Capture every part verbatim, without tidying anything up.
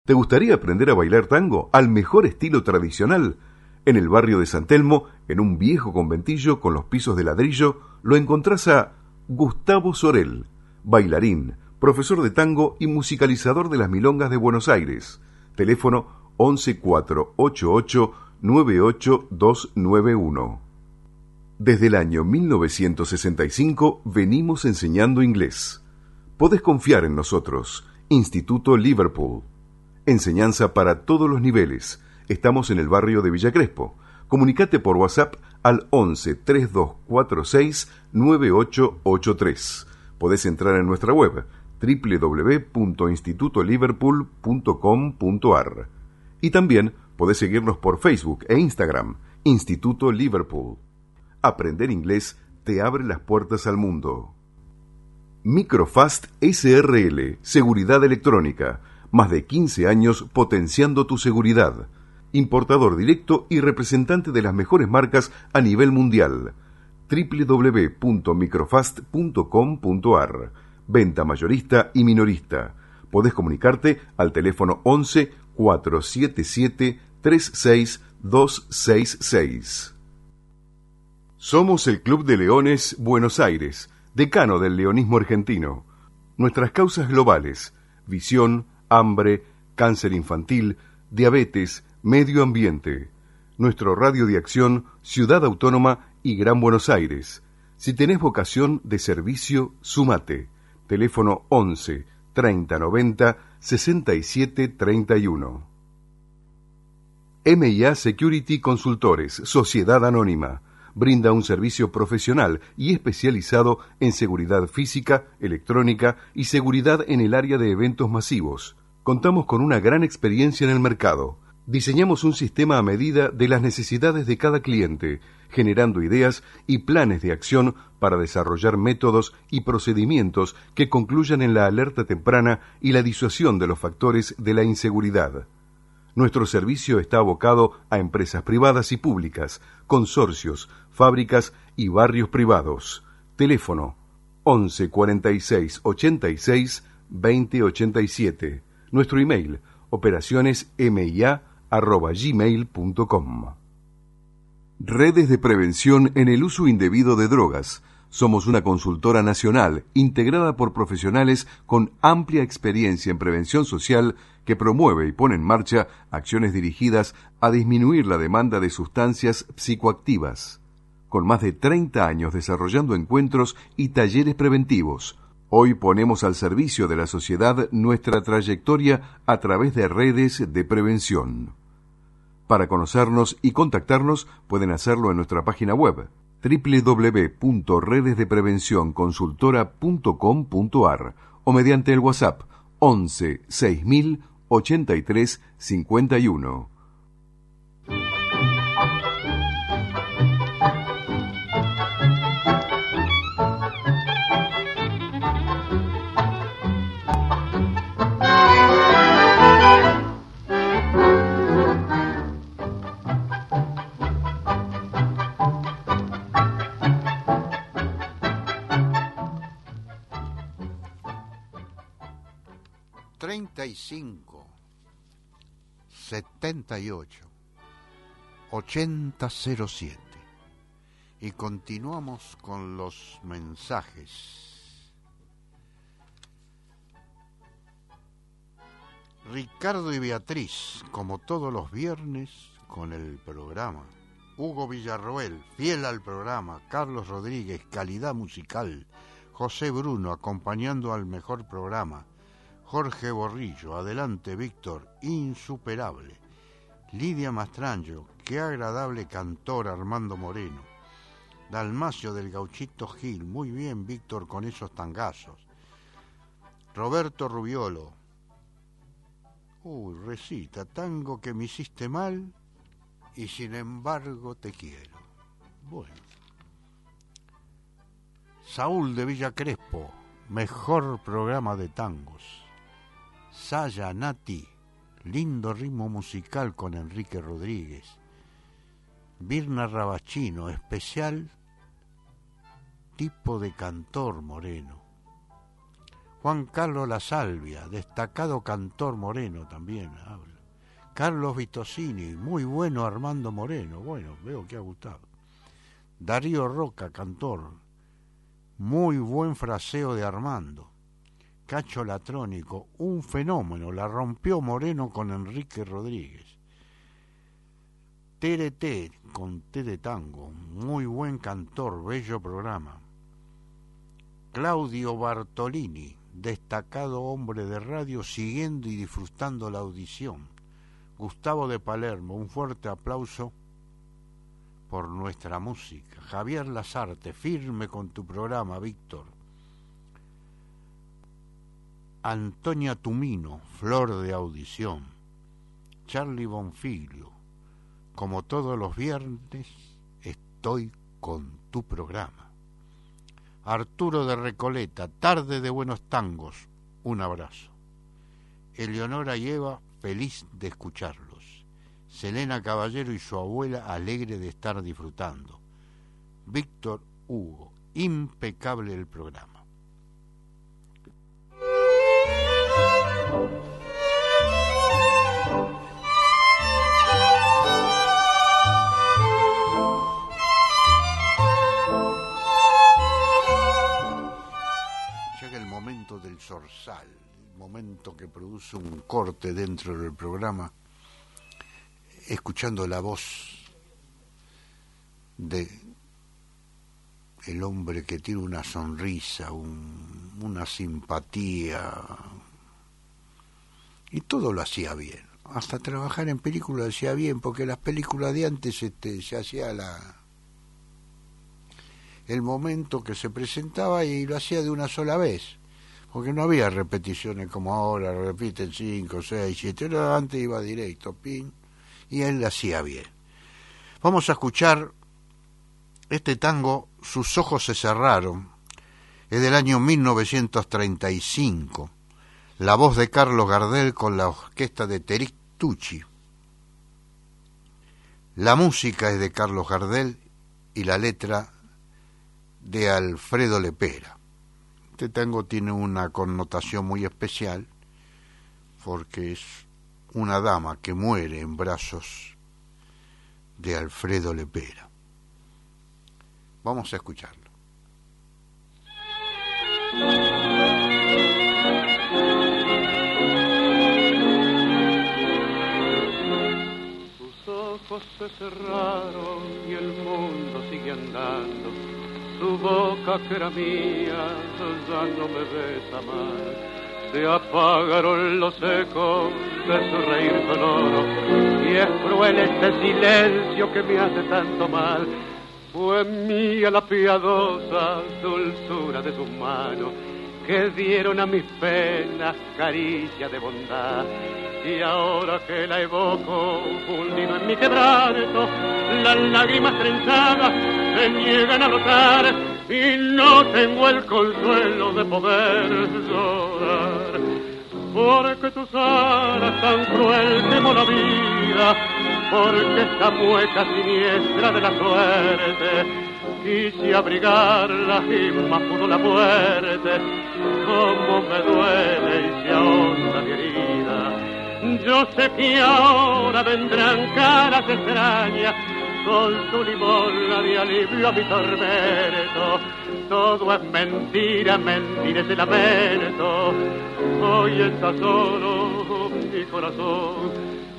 ¿Te gustaría aprender a bailar tango al mejor estilo tradicional? En el barrio de San Telmo, en un viejo conventillo con los pisos de ladrillo, lo encontrás a Gustavo Sorel, bailarín, profesor de tango y musicalizador de las milongas de Buenos Aires. Teléfono once cuatro ocho ocho nueve ocho dos nueve uno. Desde el año mil novecientos sesenta y cinco venimos enseñando inglés. Podés confiar en nosotros. Instituto Liverpool. Enseñanza para todos los niveles. Estamos en el barrio de Villa Crespo. Comunicate por WhatsApp al once treinta y dos cuarenta y seis nueve ocho ocho tres. Podés entrar en nuestra web doble u doble u doble u punto instituto liverpool punto com punto a r. Y también podés seguirnos por Facebook e Instagram, Instituto Liverpool. Aprender inglés te abre las puertas al mundo. Microfast S R L, Seguridad Electrónica. Más de quince años potenciando tu seguridad. Importador directo y representante de las mejores marcas a nivel mundial. doble u doble u doble u punto microfast punto com punto a r. Venta mayorista y minorista. Podés comunicarte al teléfono once cuatro siete siete tres seis dos seis seis. Somos el Club de Leones Buenos Aires, decano del leonismo argentino. Nuestras causas globales: visión, hambre, cáncer infantil, diabetes, medio ambiente. Nuestro radio de acción, Ciudad Autónoma y Gran Buenos Aires. Si tenés vocación de servicio, sumate. Teléfono once treinta noventa sesenta y siete treinta y uno. M y A Security Consultores, Sociedad Anónima. Brinda un servicio profesional y especializado en seguridad física, electrónica y seguridad en el área de eventos masivos. Contamos con una gran experiencia en el mercado. Diseñamos un sistema a medida de las necesidades de cada cliente, generando ideas y planes de acción para desarrollar métodos y procedimientos que concluyan en la alerta temprana y la disuasión de los factores de la inseguridad. Nuestro servicio está abocado a empresas privadas y públicas, consorcios, fábricas y barrios privados. Teléfono once cuarenta y seis ochenta y seis veinte ochenta y siete. Nuestro email operacionesmia arroba gmail punto com. Redes de prevención en el uso indebido de drogas. Somos una consultora nacional integrada por profesionales con amplia experiencia en prevención social que promueve y pone en marcha acciones dirigidas a disminuir la demanda de sustancias psicoactivas. Con más de treinta años desarrollando encuentros y talleres preventivos, hoy ponemos al servicio de la sociedad nuestra trayectoria a través de redes de prevención. Para conocernos y contactarnos pueden hacerlo en nuestra página web doble u doble u doble u punto redes de prevención consultora punto com punto a r o mediante el WhatsApp once seis mil ochenta y tres cincuenta y uno. treinta y cinco, setenta y ocho, ochenta cero siete. Y continuamos con los mensajes. Ricardo y Beatriz, como todos los viernes, con el programa. Hugo Villarroel, fiel al programa. Carlos Rodríguez, calidad musical. José Bruno, acompañando al mejor programa. Jorge Borrillo, adelante Víctor, insuperable. Lidia Mastrangio, qué agradable cantor Armando Moreno. Dalmacio del Gauchito Gil, muy bien Víctor con esos tangazos. Roberto Rubiolo, uy, recita, tango que me hiciste mal y sin embargo te quiero. Bueno. Saúl de Villa Crespo, mejor programa de tangos. Saya Nati, lindo ritmo musical con Enrique Rodríguez. Virna Rabachino, especial tipo de cantor Moreno. Juan Carlos La Salvia, destacado cantor moreno también habla. Carlos Vitosini, muy bueno Armando Moreno, bueno, veo que ha gustado. Darío Roca, cantor, muy buen fraseo de Armando. Cacho Latrónico, un fenómeno, la rompió Moreno con Enrique Rodríguez. T R T, con T de Tango, muy buen cantor, bello programa. Claudio Bartolini, destacado hombre de radio, siguiendo y disfrutando la audición. Gustavo de Palermo, un fuerte aplauso por nuestra música. Javier Lazarte, firme con tu programa, Víctor. Antonia Tumino, flor de audición. Charlie Bonfiglio, como todos los viernes, estoy con tu programa. Arturo de Recoleta, tarde de buenos tangos, un abrazo. Eleonora y Eva, feliz de escucharlos. Selena Caballero y su abuela, alegre de estar disfrutando. Víctor Hugo, impecable el programa. Llega el momento del zorzal, el momento que produce un corte dentro del programa, escuchando la voz de el hombre que tiene una sonrisa, un, una simpatía, y todo lo hacía bien. Hasta trabajar en películas lo hacía bien, porque las películas de antes este, se hacía la el momento que se presentaba y lo hacía de una sola vez, porque no había repeticiones como ahora, repiten cinco, seis, siete, antes iba directo, pin, y él lo hacía bien. Vamos a escuchar este tango, Sus ojos se cerraron, es del año mil novecientos treinta y cinco, la voz de Carlos Gardel con la orquesta de Terik Tucci. La música es de Carlos Gardel y la letra de Alfredo Lepera. Este tango tiene una connotación muy especial porque es una dama que muere en brazos de Alfredo Lepera. Vamos a escucharlo. Sus ojos se cerraron y el mundo sigue andando. Su boca que era mía ya no me besa más. Se apagaron los ecos de su reír sonoro y es cruel este silencio que me hace tanto mal. Fue mía la piadosa dulzura de sus manos que dieron a mis penas caricia de bondad. Y ahora que la evoco, fundido en mi quebranto, las lágrimas trenzadas se niegan a brotar y no tengo el consuelo de poder llorar. Porque tus alas tan cruel temo la vida, porque esta mueca siniestra de la suerte quise abrigarla y más pudo la muerte. Cómo me duele y se ahonda mi herida. Yo sé que ahora vendrán caras extrañas con su limosna de alivio a mi tormento. Todo es mentira, mentira es el lamento. Hoy está solo mi corazón,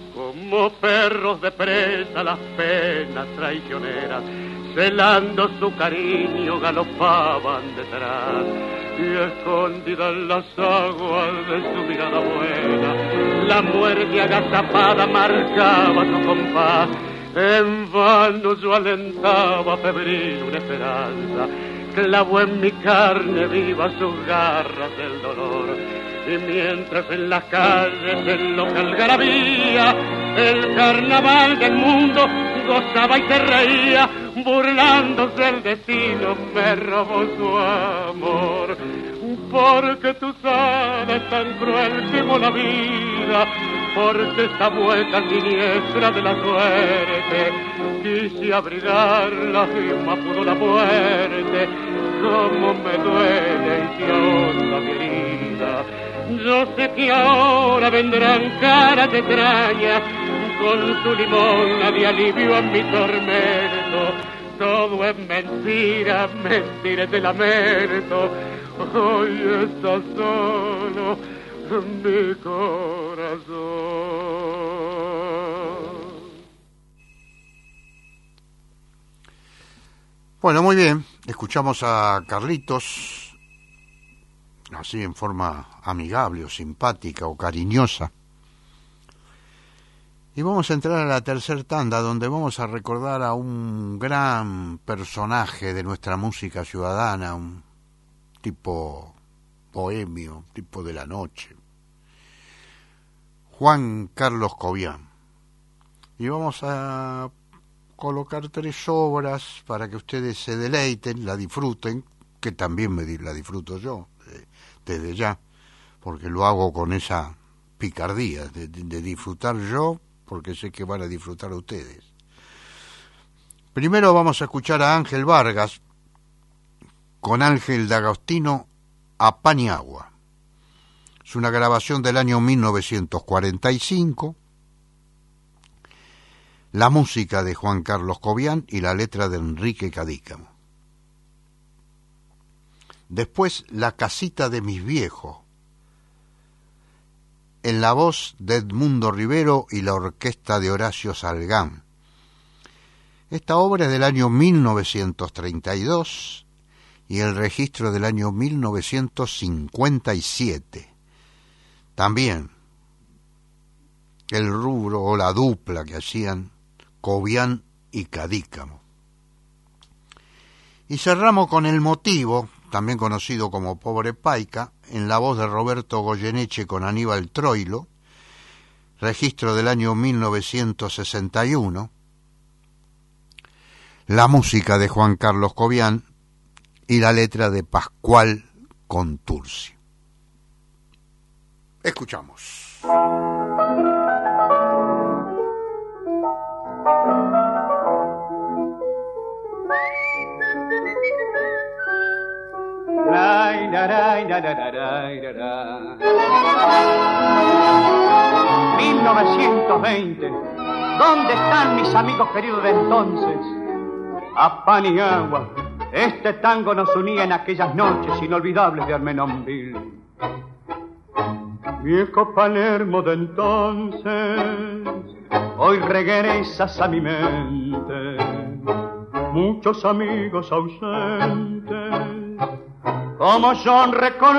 como perros de presa las penas traicioneras, celando su cariño galopaban detrás. Y escondida en las aguas de su mirada buena, la muerte agazapada marcaba su compás. En vano yo alentaba febril una esperanza, clavó en mi carne viva sus garras del dolor. Y mientras en las calles en loca algarabía el carnaval del mundo gozaba y se reía, burlándose el destino me robó su amor. Porque tu sala es tan cruel como la vida, por esta vuelta siniestra de la suerte. Quise abrigarla y me apuró la muerte. Cómo me duele y se ahonda mi herida. Yo sé que ahora vendrán caras extrañas con su limón de alivio a mi tormento. Todo es mentira, mentira de lamento. Hoy está solo mi corazón. Bueno, muy bien. Escuchamos a Carlitos, así en forma amigable o simpática o cariñosa. Y vamos a entrar a la tercer tanda, donde vamos a recordar a un gran personaje de nuestra música ciudadana, un tipo bohemio, tipo de la noche, Juan Carlos Cobián. Y vamos a colocar tres obras para que ustedes se deleiten, la disfruten, que también me la disfruto yo, desde ya, porque lo hago con esa picardía de, de, de disfrutar yo, porque sé que van a disfrutar ustedes. Primero vamos a escuchar a Ángel Vargas con Ángel D'Agostino a Pan y Agua. Es una grabación del año mil novecientos cuarenta y cinco. La música de Juan Carlos Cobián y la letra de Enrique Cadícamo. Después, La casita de mis viejos, en la voz de Edmundo Rivero y la orquesta de Horacio Salgán. Esta obra es del año mil novecientos treinta y dos y el registro del año mil novecientos cincuenta y siete. También el rubro o la dupla que hacían Cobián y Cadícamo. Y cerramos con El motivo, también conocido como Pobre Paica, en la voz de Roberto Goyeneche con Aníbal Troilo, registro del año mil novecientos sesenta y uno, la música de Juan Carlos Cobián y la letra de Pascual Contursi. Escuchamos. mil novecientos veinte. ¿Dónde están mis amigos queridos de entonces? A pan y agua, este tango nos unía en aquellas noches inolvidables de Armenonville. Viejo Palermo de entonces, hoy regresas a mi mente. Muchos amigos ausentes, como son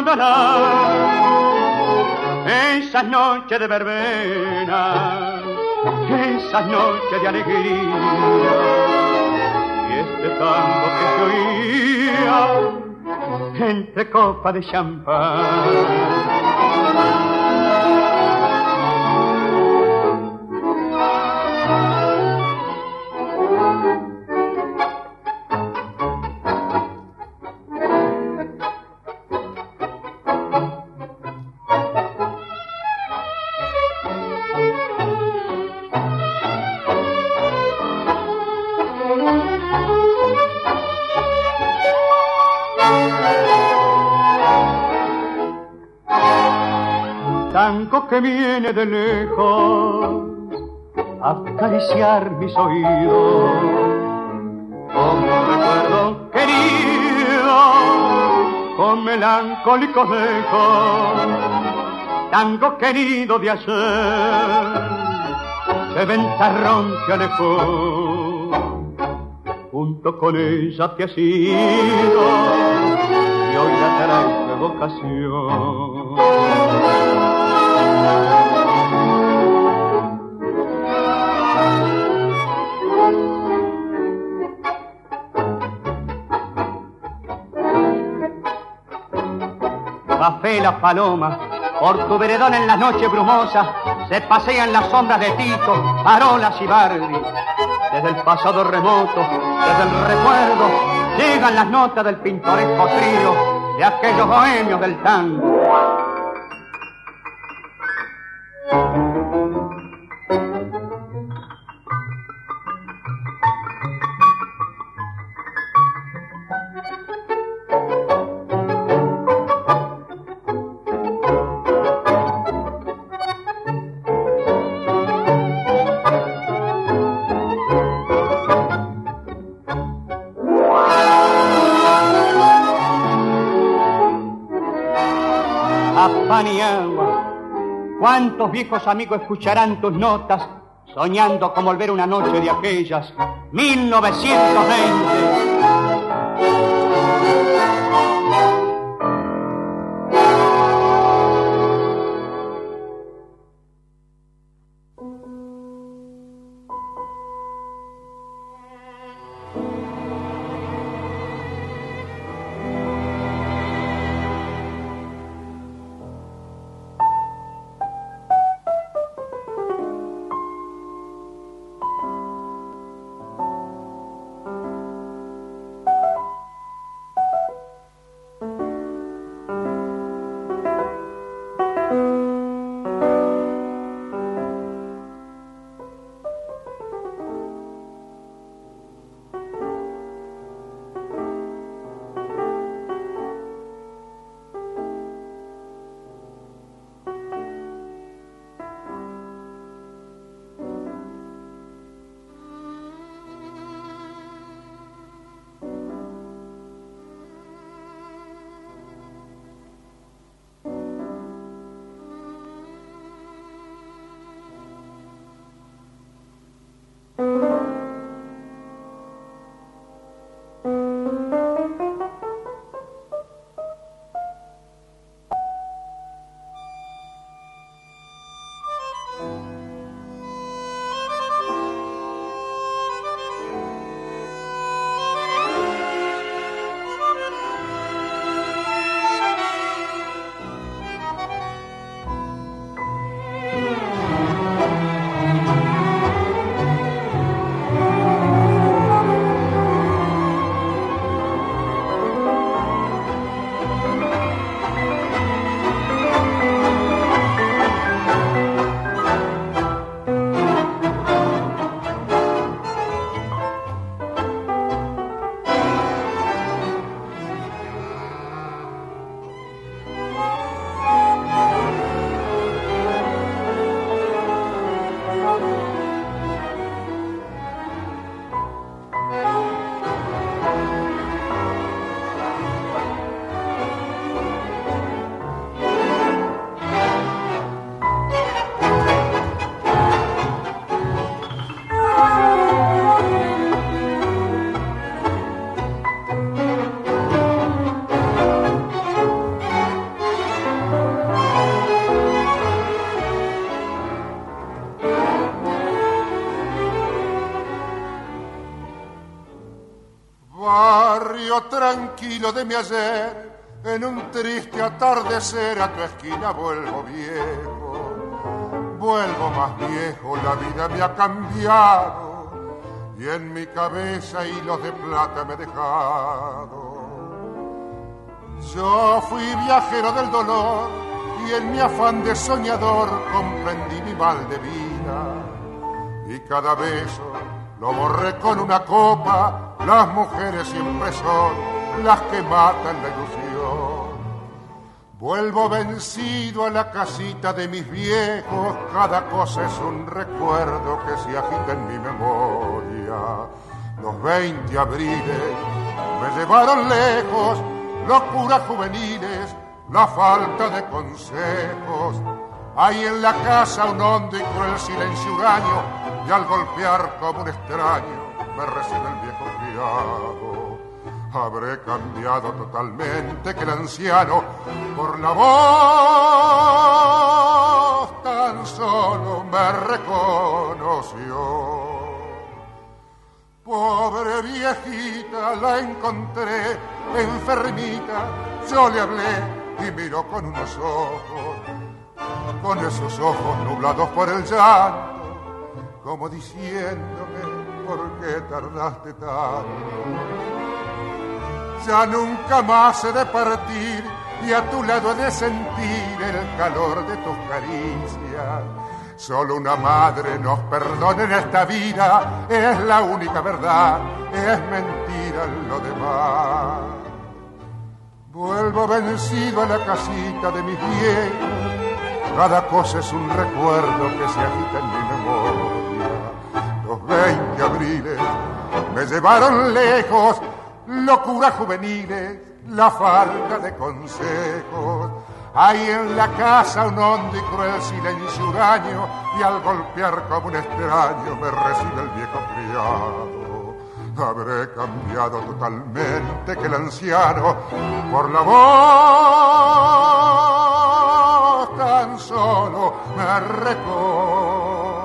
recordarán esas noches de verbena, esas noches de alegría, y este tango que se oía entre copas de champán. Tango que viene de lejos a acariciar mis oídos, como recuerdo querido, con melancólicos ecos. Tango querido de ayer, se ventarrón que alejó, junto con ella te has ido, y hoy la traes de vocación. Café las palomas, por tu veredón en las noches brumosas, se pasean las sombras de Tito, Parolas y Bardi. Desde el pasado remoto, desde el recuerdo, llegan las notas del pintoresco trío de aquellos bohemios del tango. Paniagua. ¿Cuántos viejos amigos escucharán tus notas, soñando con volver una noche de aquellas mil novecientos veinte? Tranquilo de mi ayer, en un triste atardecer a tu esquina vuelvo viejo, vuelvo más viejo, la vida me ha cambiado y en mi cabeza hilos de plata me he dejado. Yo fui viajero del dolor y en mi afán de soñador comprendí mi mal de vida y cada beso lo borré con una copa. Las mujeres siempre son las que matan la ilusión. Vuelvo vencido a la casita de mis viejos, cada cosa es un recuerdo que se agita en mi memoria. Los veinte abriles me llevaron lejos, locuras juveniles, la falta de consejos. Hay en la casa un hondo y cruel silencio huraño, y al golpear como un extraño me recibe el viejo criado. Habré cambiado totalmente que el anciano por la voz tan solo me reconoció. Pobre viejita, la encontré enfermita, yo le hablé y miró con unos ojos, con esos ojos nublados por el llanto, como diciéndome, ¿por qué tardaste tanto? Ya nunca más he de partir y a tu lado he de sentir el calor de tus caricias. Solo una madre nos perdona en esta vida, es la única verdad, es mentira lo demás. Vuelvo vencido a la casita de mis viejos, cada cosa es un recuerdo que se agita en mi memoria. Los veinte abriles me llevaron lejos, locuras juveniles, la falta de consejos. Hay en la casa un hondo y cruel silencio huraño, y al golpear como un extraño me recibe el viejo criado. Habré cambiado totalmente que el anciano por la voz tan solo me reconoció.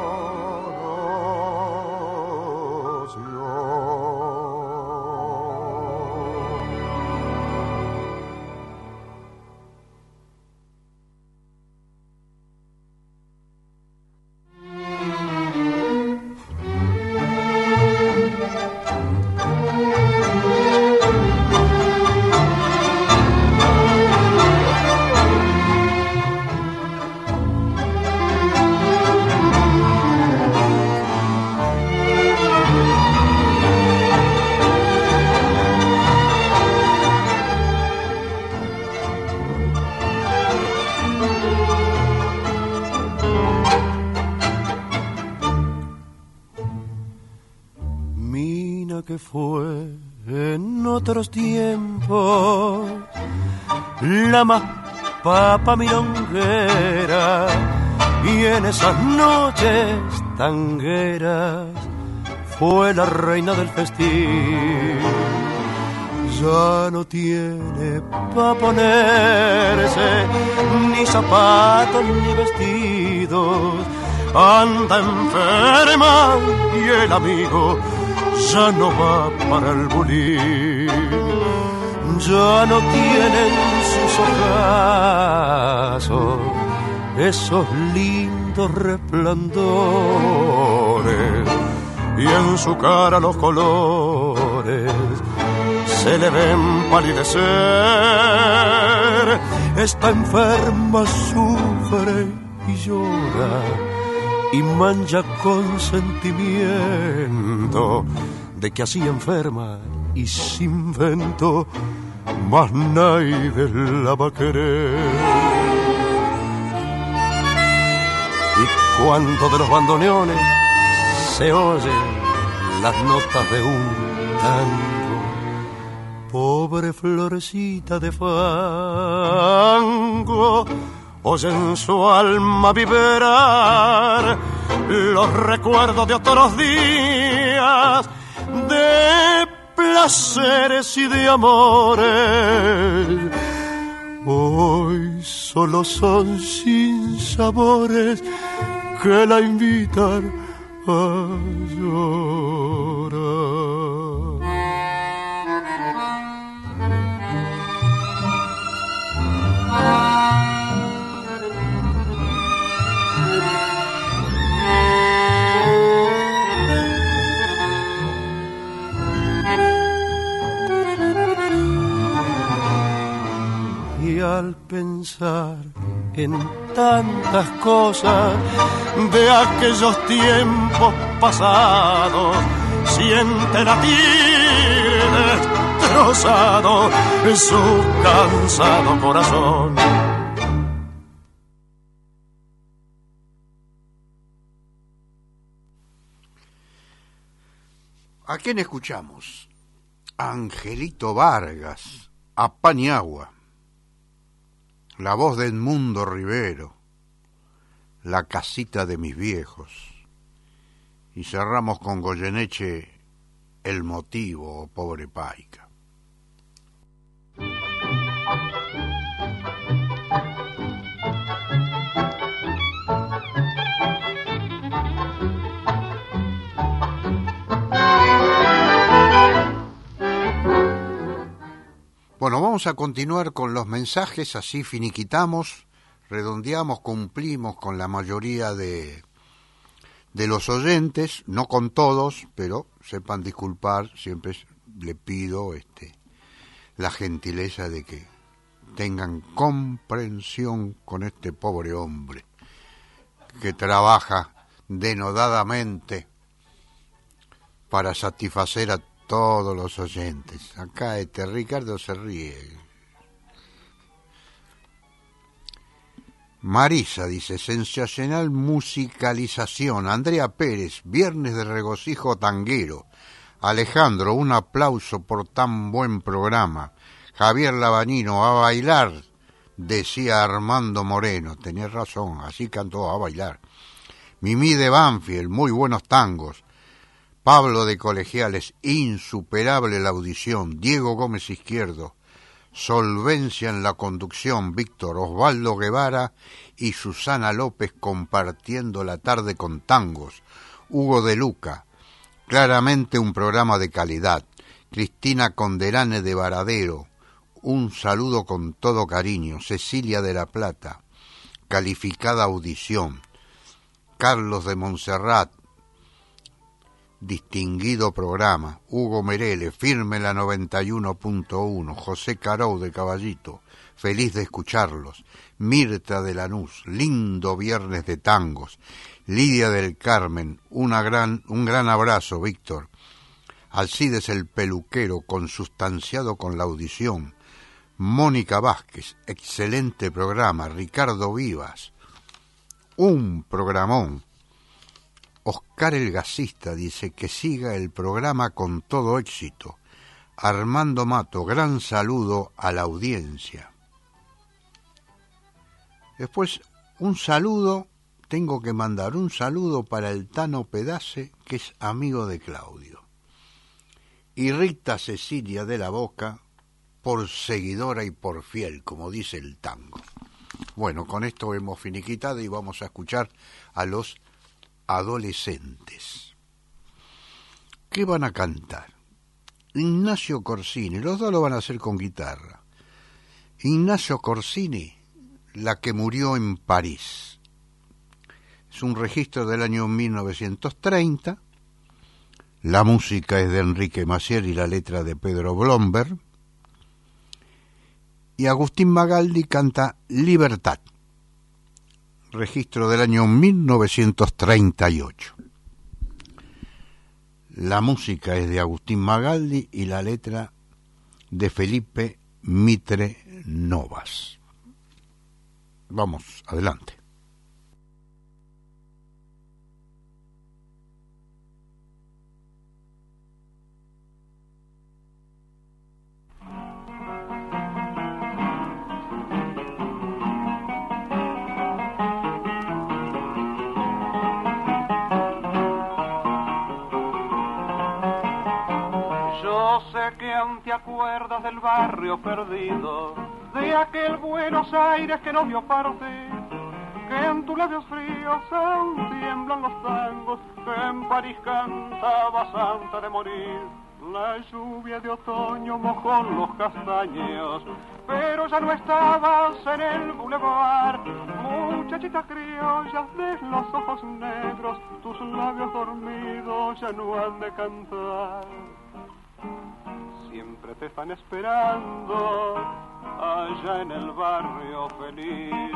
Que fue en otros tiempos la más papa milonguera, y en esas noches tangueras fue la reina del festín. Ya no tiene pa' ponerse ni zapatos ni vestidos, anda enferma y el amigo ya no va para el bulín. Ya no tienen sus ojazos esos lindos resplandores, y en su cara los colores se le ven palidecer. Está enferma, sufre y llora, y mancha con sentimiento de que así enferma y sin vento más nadie la va a querer. Y cuando de los bandoneones se oyen las notas de un tango, pobre florecita de fango, oyen su alma vibrar los recuerdos de otros días, de placeres y de amores. Hoy solo son sinsabores que la invitan a llorar. Y al pensar en tantas cosas de aquellos tiempos pasados, siente latir destrozado su cansado corazón. ¿A quién escuchamos? Angelito Vargas, a Paniagua. La voz de Edmundo Rivero, La casita de mis viejos. Y cerramos con Goyeneche, El motivo, pobre paica. Bueno, vamos a continuar con los mensajes, así finiquitamos, redondeamos, cumplimos con la mayoría de, de los oyentes, no con todos, pero sepan disculpar, siempre le pido este, la gentileza de que tengan comprensión con este pobre hombre que trabaja denodadamente para satisfacer a todos los oyentes. Acá este Ricardo se ríe. Marisa dice, sensacional musicalización. Andrea Pérez, viernes de regocijo tanguero. Alejandro, un aplauso por tan buen programa. Javier Labanino, a bailar decía Armando Moreno. Tenés razón, así cantó a bailar. Mimí de Banfield, muy buenos tangos. Pablo de Colegiales, insuperable la audición. Diego Gómez Izquierdo, solvencia en la conducción. Víctor Osvaldo Guevara y Susana López compartiendo la tarde con tangos. Hugo de Luca, claramente un programa de calidad. Cristina Conderane de Varadero, un saludo con todo cariño. Cecilia de la Plata, calificada audición. Carlos de Montserrat, distinguido programa. Hugo Merele, firme la noventa y uno punto uno. José Carou de Caballito, feliz de escucharlos. Mirta de Lanús, lindo viernes de tangos. Lidia del Carmen, una gran, un gran abrazo, Víctor. Alcides el peluquero, consustanciado con la audición. Mónica Vázquez, excelente programa. Ricardo Vivas, un programón. Oscar el Gasista dice que siga el programa con todo éxito. Armando Mato, gran saludo a la audiencia. Después, un saludo, tengo que mandar un saludo para el Tano Pedace, que es amigo de Claudio. Y Rita Cecilia de la Boca, por seguidora y por fiel, como dice el tango. Bueno, con esto hemos finiquitado y vamos a escuchar a los adolescentes. ¿Qué van a cantar? Ignacio Corsini, los dos lo van a hacer con guitarra. Ignacio Corsini, La que murió en París. Es un registro del año mil novecientos treinta. La música es de Enrique Maciel y la letra de Pedro Blomberg. Y Agustín Magaldi canta Libertad, registro del año mil novecientos treinta y ocho. La música es de Agustín Magaldi y la letra de Felipe Mitre Novas. Vamos, adelante. ¿Te acuerdas del barrio perdido, de aquel Buenos Aires que no vio partir? Que en tus labios fríos aún tiemblan los tangos, que en París cantabas antes de morir. La lluvia de otoño mojó los castaños, pero ya no estabas en el boulevard. Muchachitas criollas de los ojos negros, tus labios dormidos ya no han de cantar. Siempre te están esperando allá en el barrio feliz,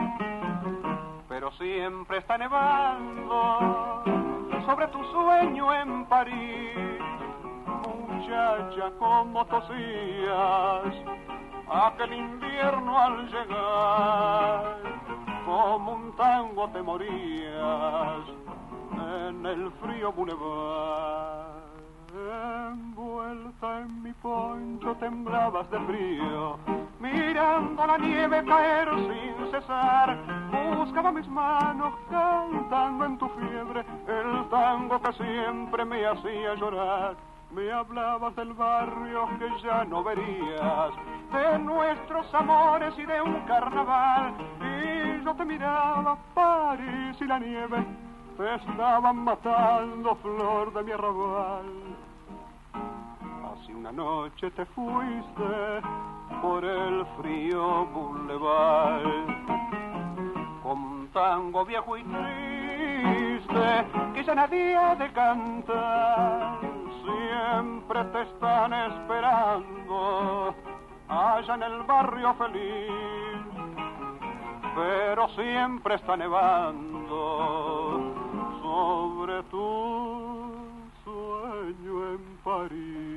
pero siempre está nevando sobre tu sueño en París. Muchacha, como tosías aquel invierno al llegar, como un tango te morías en el frío boulevard. Envuelta en mi poncho temblabas de frío, mirando la nieve caer sin cesar. Buscaba mis manos cantando en tu fiebre el tango que siempre me hacía llorar. Me hablabas del barrio que ya no verías, de nuestros amores y de un carnaval. Y yo te miraba, París y la nieve te estaban matando, flor de mi arrabal. Así una noche te fuiste por el frío boulevard, con un tango viejo y triste que ya nadie ha de cantar. Siempre te están esperando allá en el barrio feliz, pero siempre está nevando sobre tu sueño en París.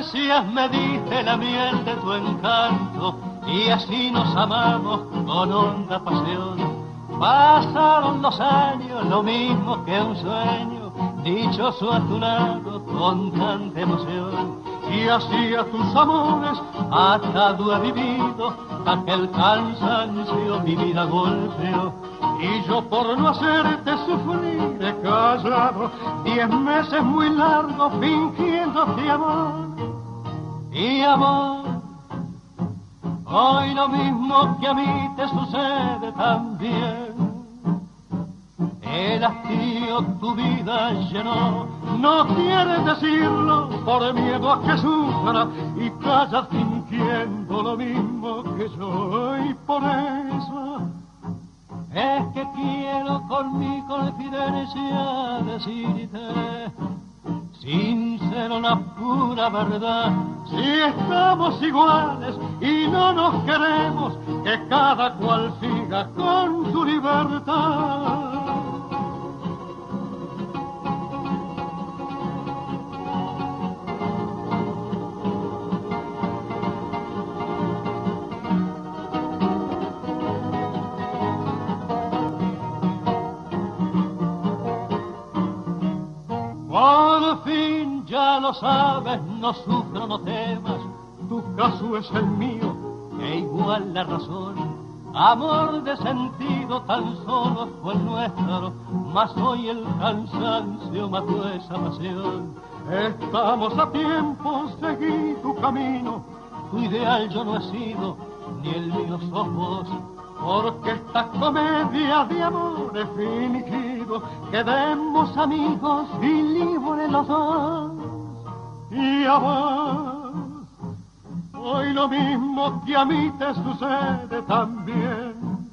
ansias me diste la miel de tu encanto y así nos amamos con honda pasión. Pasaron los años, lo mismo que un sueño, dichoso a tu lado con tanta emoción. Y así a tus amores atado he vivido, aquel cansancio mi vida golpeó. Y yo por no hacerte sufrir he callado diez meses muy largos fingiéndote amor. Y amor, hoy lo mismo que a mí te sucede también. El hastío tu vida llenó, no quieres decirlo por miedo a que sufra y callas fingiendo lo mismo que yo. Y por eso es que quiero con mi confidencia decirte, sincero la pura verdad, si estamos iguales y no nos queremos, que cada cual siga con su libertad. Por fin ya lo sabes, no sufro, no temas, tu caso es el mío, que igual la razón. Amor de sentido tan solo fue el nuestro, mas hoy el cansancio mató esa pasión. Estamos a tiempo, seguí tu camino, tu ideal yo no he sido, ni el mío sos vos. Porque esta comedia de amor es fingido, quedemos amigos y libres los dos. Y amor, hoy lo mismo que a mí te sucede también.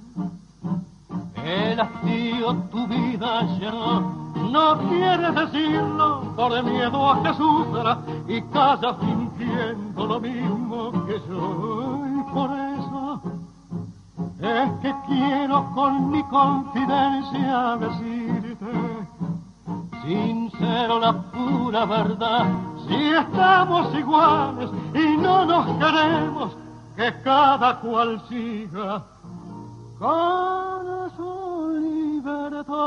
El hastío tu vida llenó, no quieres decirlo por miedo a que sufra y callas fingiendo lo mismo que yo. Y por eso es que quiero con mi confidencia decirte, sincero la pura verdad, si estamos iguales y no nos queremos, que cada cual siga con su libertad.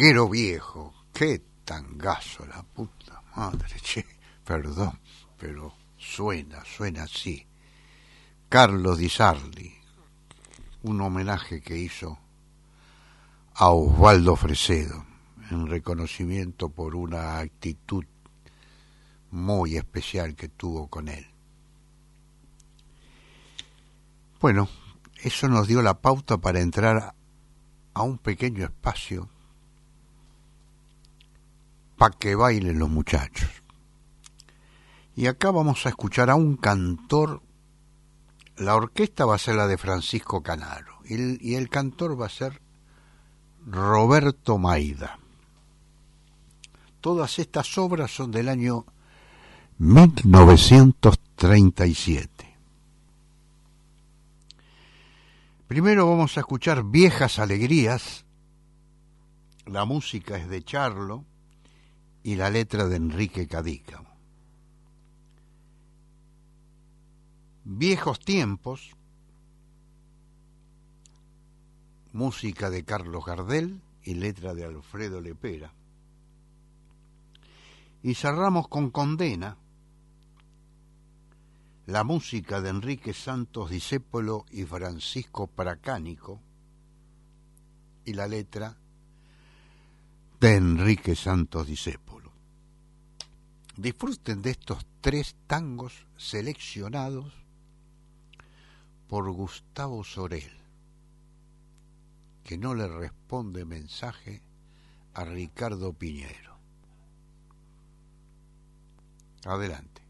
tanguero viejo. Qué tangazo, la puta madre, che. Perdón, pero suena, suena así. Carlos Di Sarli, un homenaje que hizo a Osvaldo Fresedo en reconocimiento por una actitud muy especial que tuvo con él. Bueno, eso nos dio la pauta para entrar a un pequeño espacio para que bailen los muchachos. Y acá vamos a escuchar a un cantor. La orquesta va a ser la de Francisco Canaro y el, y el cantor va a ser Roberto Maida. Todas estas obras son del año mil novecientos treinta y siete. Primero vamos a escuchar Viejas Alegrías. La música es de Charlo y la letra de Enrique Cadícamo. Viejos Tiempos, música de Carlos Gardel y letra de Alfredo Lepera. Y cerramos con Condena, la música de Enrique Santos Discépolo y Francisco Pracánico y la letra de Enrique Santos Discépolo. Disfruten de estos tres tangos seleccionados por Gustavo Sorel, que no le responde mensaje a Ricardo Piñero. Adelante.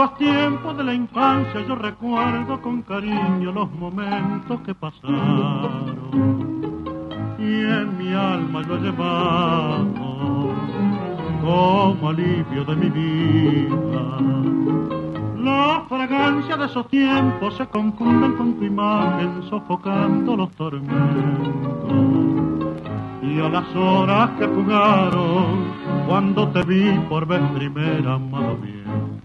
los tiempos de la infancia yo recuerdo con cariño los momentos que pasaron. Y en mi alma yo he llevado como alivio de mi vida. La fragancia de esos tiempos se confunden con tu imagen, sofocando los tormentos. Y a las horas que jugaron, cuando te vi por vez primera, amado bien.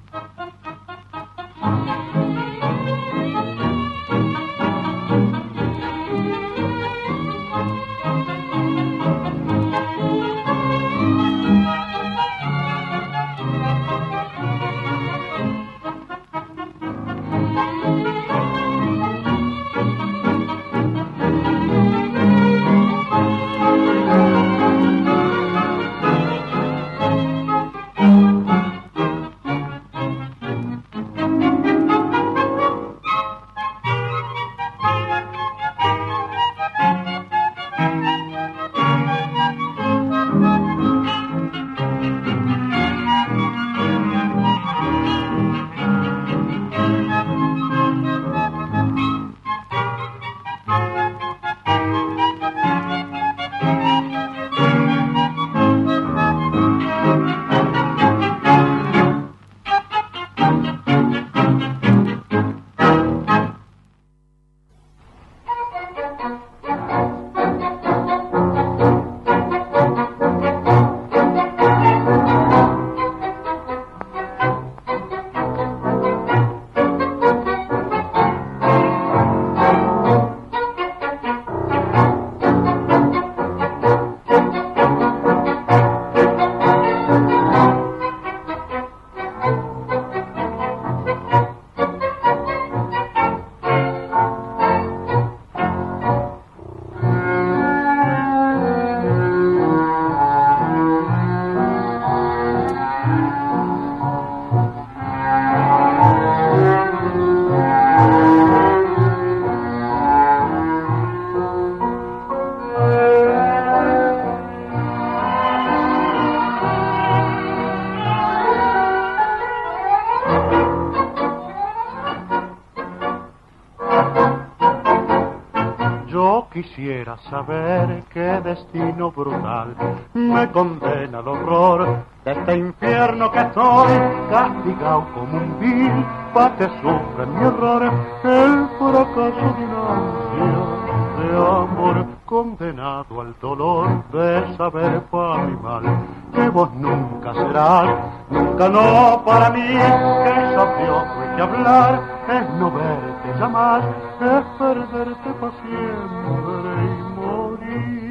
Quisiera saber qué destino brutal me condena al horror de este infierno que estoy, castigado como un vil, pa' que sufra mi error, el fracaso de una ansia de amor, condenado al dolor de saber pa' mi mal, que vos nunca serás, nunca no para mí, que sabio fuiste hablar, es no verte jamás, es perderte pa' siempre y morir.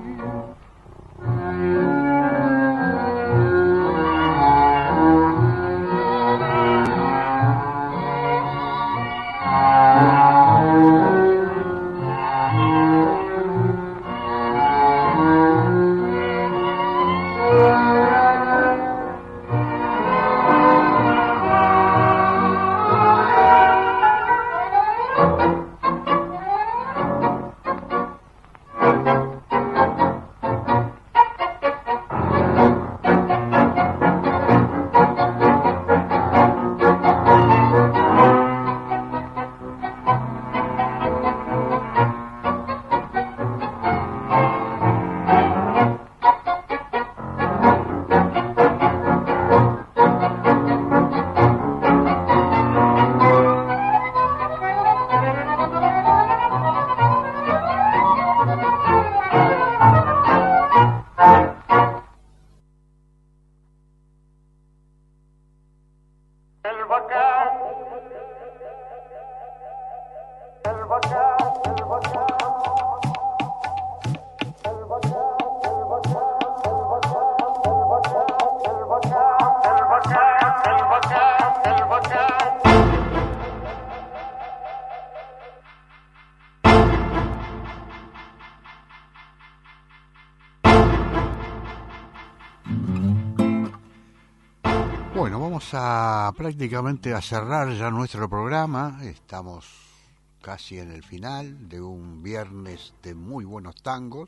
Bueno, vamos a prácticamente a cerrar ya nuestro programa. Estamos casi en el final de un viernes de muy buenos tangos.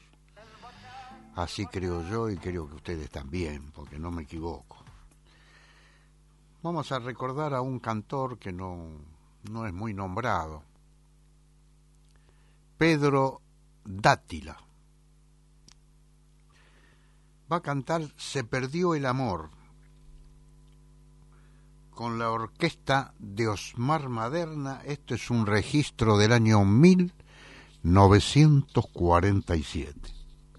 Así creo yo y creo que ustedes también, porque no me equivoco. Vamos a recordar a un cantor que no, no es muy nombrado, Pedro Dátila. Va a cantar Se perdió el amor, con la orquesta de Osmar Maderna. Esto es un registro del año mil novecientos cuarenta y siete.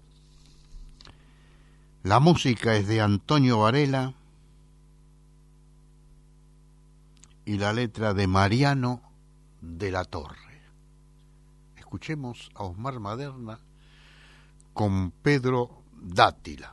La música es de Antonio Varela y la letra de Mariano de la Torre. Escuchemos a Osmar Maderna con Pedro Dátila.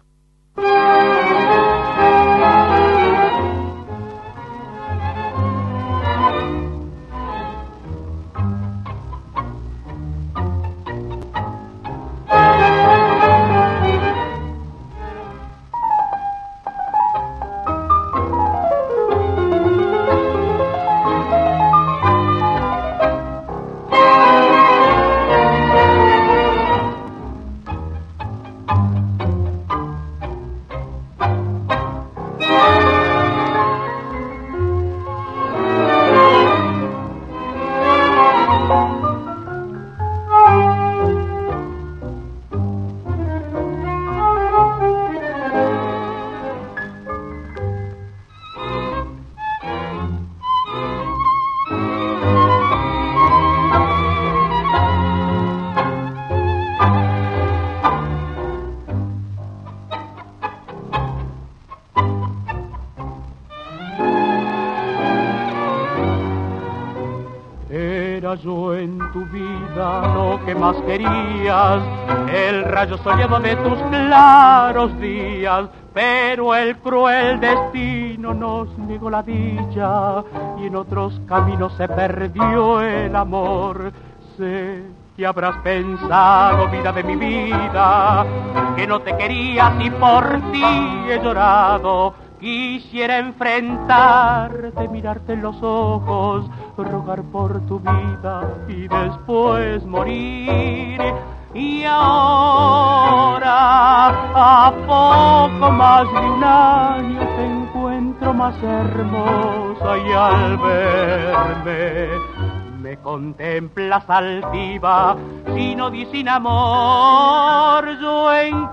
Yo en tu vida lo que más querías, el rayo soñado de tus claros días, pero el cruel destino nos negó la dicha y en otros caminos se perdió el amor. Sé que habrás pensado, vida de mi vida, que no te querías y por ti he llorado. Quisiera enfrentarte, mirarte en los ojos, rogar por tu vida y después morir. Y ahora, a poco más de un año, te encuentro más hermosa y al verme me contemplas altiva, sin odio y sin amor. Yo en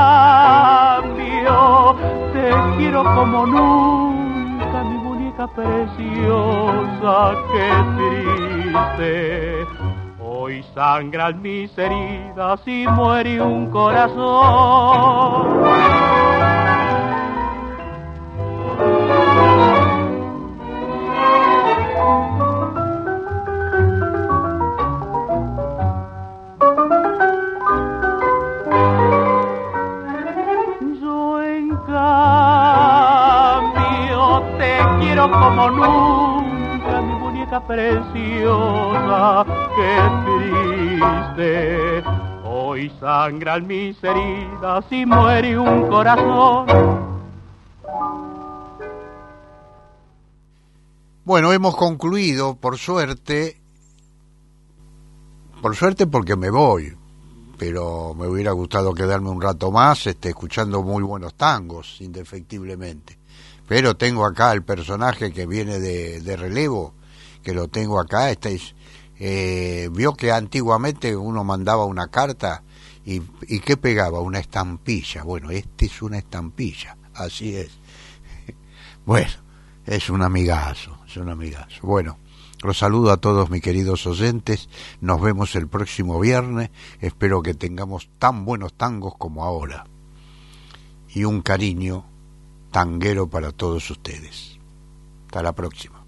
cambio te quiero como nunca, mi muñeca preciosa, qué triste. Hoy sangran mis heridas y muere un corazón. Como nunca, mi muñeca preciosa, qué triste. Hoy sangran mis heridas y muere un corazón. Bueno, hemos concluido, por suerte, por suerte porque me voy, pero me hubiera gustado quedarme un rato más, este, escuchando muy buenos tangos, indefectiblemente. Pero tengo acá el personaje que viene de, de relevo, que lo tengo acá. Este es, eh, vio que antiguamente uno mandaba una carta y, y ¿qué pegaba? Una estampilla. Bueno, este es una estampilla, así es. Bueno, es un amigazo, es un amigazo. Bueno, los saludo a todos mis queridos oyentes. Nos vemos el próximo viernes. Espero que tengamos tan buenos tangos como ahora. Y un cariño tanguero para todos ustedes. Hasta la próxima.